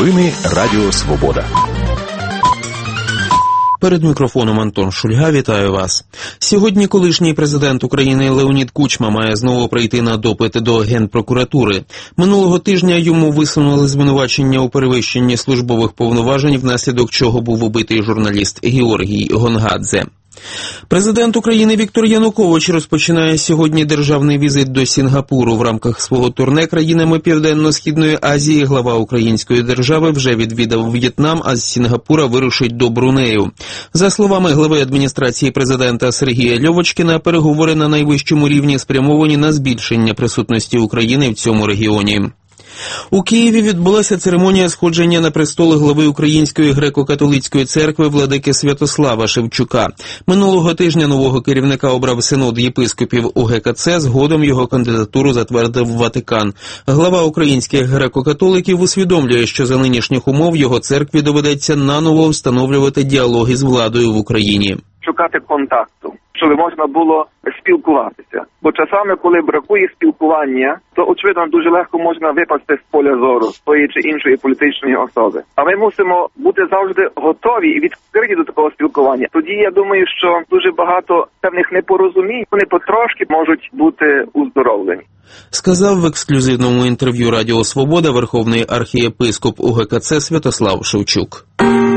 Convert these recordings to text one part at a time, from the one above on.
Новини Радіо Свобода. Перед мікрофоном Антон Шульга, вітаю вас. Сьогодні колишній президент України Леонід Кучма має знову прийти на допит до Генпрокуратури. Минулого тижня йому висунули звинувачення у перевищенні службових повноважень, внаслідок чого був убитий журналіст Георгій Гонгадзе. Президент України Віктор Янукович розпочинає сьогодні державний візит до Сінгапуру. В рамках свого турне країнами Південно-Східної Азії глава української держави вже відвідав В'єтнам, а з Сінгапура вирушить до Брунею. За словами глави адміністрації президента Сергія Льовочкіна, переговори на найвищому рівні спрямовані на збільшення присутності України в цьому регіоні. У Києві відбулася церемонія сходження на престол глави Української греко-католицької церкви владики Святослава Шевчука. Минулого тижня нового керівника обрав Синод єпископів УГКЦ, згодом його кандидатуру затвердив Ватикан. Глава українських греко-католиків усвідомлює, що за нинішніх умов його церкві доведеться наново встановлювати діалоги з владою в Україні. Шукати контакту, щоб можна було спілкуватися. Бо часами, коли бракує спілкування, то, очевидно, дуже легко можна випасти з поля зору тої чи іншої політичної особи. А ми мусимо бути завжди готові і відкриті до такого спілкування. Тоді, я думаю, що дуже багато певних непорозумінь, вони потрошки можуть бути уздоровлені. Сказав в ексклюзивному інтерв'ю Радіо Свобода верховний архієпископ УГКЦ Святослав Шевчук.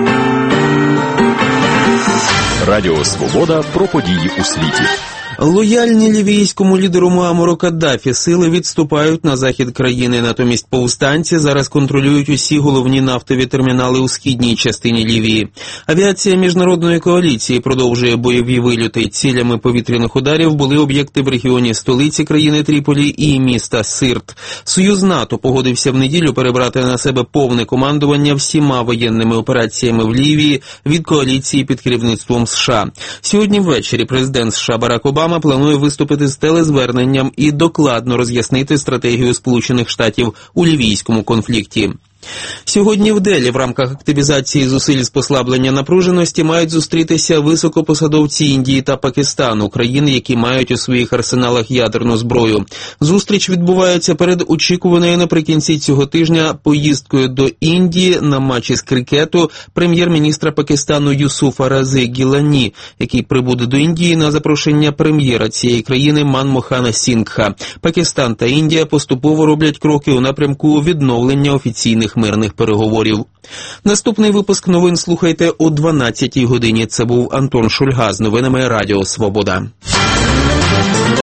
Радіо Свобода про події у світі. Лояльні лівійському лідеру Муаммару Каддафі сили відступають на захід країни. Натомість повстанці зараз контролюють усі головні нафтові термінали у східній частині Лівії. Авіація міжнародної коаліції продовжує бойові вильоти. Цілями повітряних ударів були об'єкти в регіоні столиці країни Тріполі і міста Сирт. Союз НАТО погодився в неділю перебрати на себе повне командування всіма воєнними операціями в Лівії від коаліції під керівництвом США. Сьогодні ввечері президент США Барак Обама планує виступити з телезверненням і докладно роз'яснити стратегію Сполучених Штатів у лівійському конфлікті. Сьогодні в Делі в рамках активізації зусиль з послаблення напруженості мають зустрітися високопосадовці Індії та Пакистану, країн, які мають у своїх арсеналах ядерну зброю. Зустріч відбувається перед очікуваною наприкінці цього тижня поїздкою до Індії на матчі з крикету прем'єр-міністра Пакистану Юсуфа Рази Гілані, який прибуде до Індії на запрошення прем'єра цієї країни Манмохана Сінгха. Пакистан та Індія поступово роблять кроки у напрямку відновлення офіційних мирних переговорів. Наступний випуск новин слухайте о 12-й годині. Це був Антон Шульга з новинами Радіо Свобода.